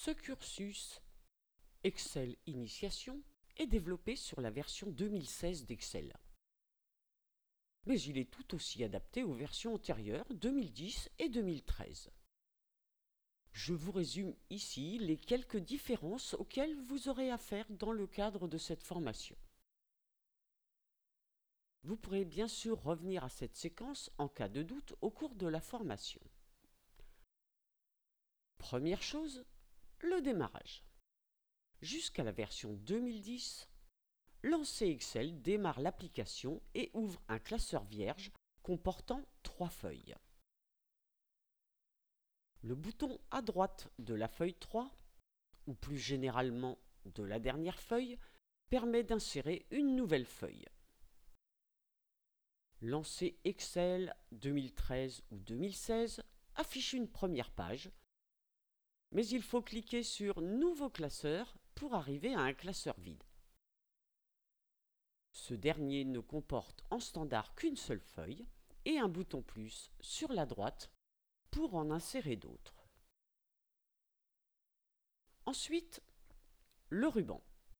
Ce cursus Excel Initiation est développé sur la version 2016 d'Excel. Mais il est tout aussi adapté aux versions antérieures 2010 et 2013. Je vous résume ici les quelques différences auxquelles vous aurez affaire dans le cadre de cette formation. Vous pourrez bien sûr revenir à cette séquence en cas de doute au cours de la formation. Première chose, le démarrage. Jusqu'à la version 2010, Lancer Excel démarre l'application et ouvre un classeur vierge comportant 3 feuilles. Le bouton à droite de la feuille 3, ou plus généralement de la dernière feuille, permet d'insérer une nouvelle feuille. Lancer Excel 2013 ou 2016 affiche une première page, mais il faut cliquer sur Nouveau classeur pour arriver à un classeur vide. Ce dernier ne comporte en standard qu'une seule feuille et un bouton plus sur la droite pour en insérer d'autres. Ensuite, le ruban.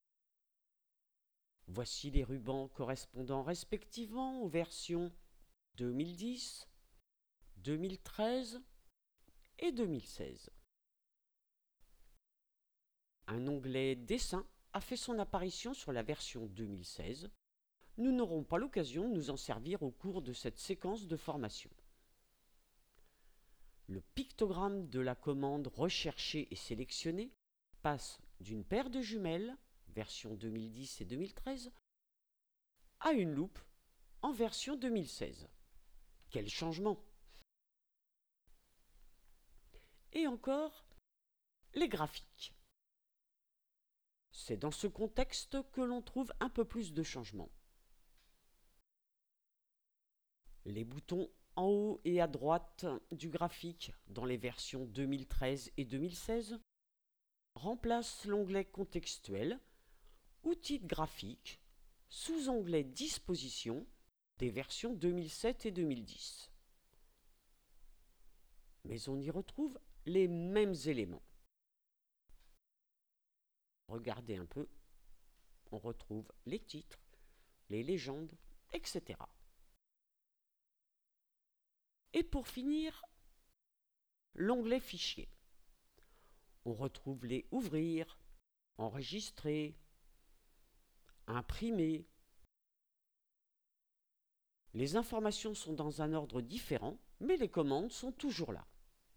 Voici les rubans correspondant respectivement aux versions 2010, 2013 et 2016. Un onglet Dessin a fait son apparition sur la version 2016. Nous n'aurons pas l'occasion de nous en servir au cours de cette séquence de formation. Le pictogramme de la commande Rechercher et sélectionner passe d'une paire de jumelles, version 2010 et 2013, à une loupe en version 2016. Quel changement! Et encore, les graphiques. C'est dans ce contexte que l'on trouve un peu plus de changements. Les boutons en haut et à droite du graphique dans les versions 2013 et 2016 remplacent l'onglet contextuel, outils de graphique, sous-onglet disposition des versions 2007 et 2010. Mais on y retrouve les mêmes éléments. Regardez un peu, on retrouve les titres, les légendes, etc. Et pour finir, l'onglet Fichier. On retrouve les Ouvrir, Enregistrer, Imprimer. Les informations sont dans un ordre différent, mais les commandes sont toujours là.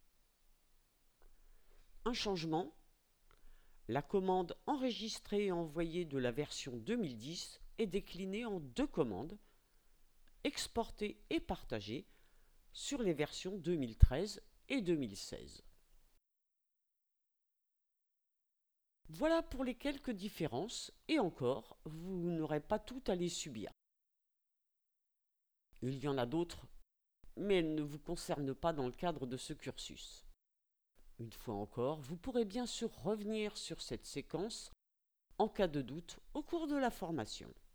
Un changement, la commande Enregistrer et envoyer de la version 2010 est déclinée en 2 commandes, Exporter et Partager, sur les versions 2013 et 2016. Voilà pour les quelques différences, et encore, vous n'aurez pas tout à les subir. Il y en a d'autres, mais elles ne vous concernent pas dans le cadre de ce cursus. Une fois encore, vous pourrez bien sûr revenir sur cette séquence en cas de doute au cours de la formation.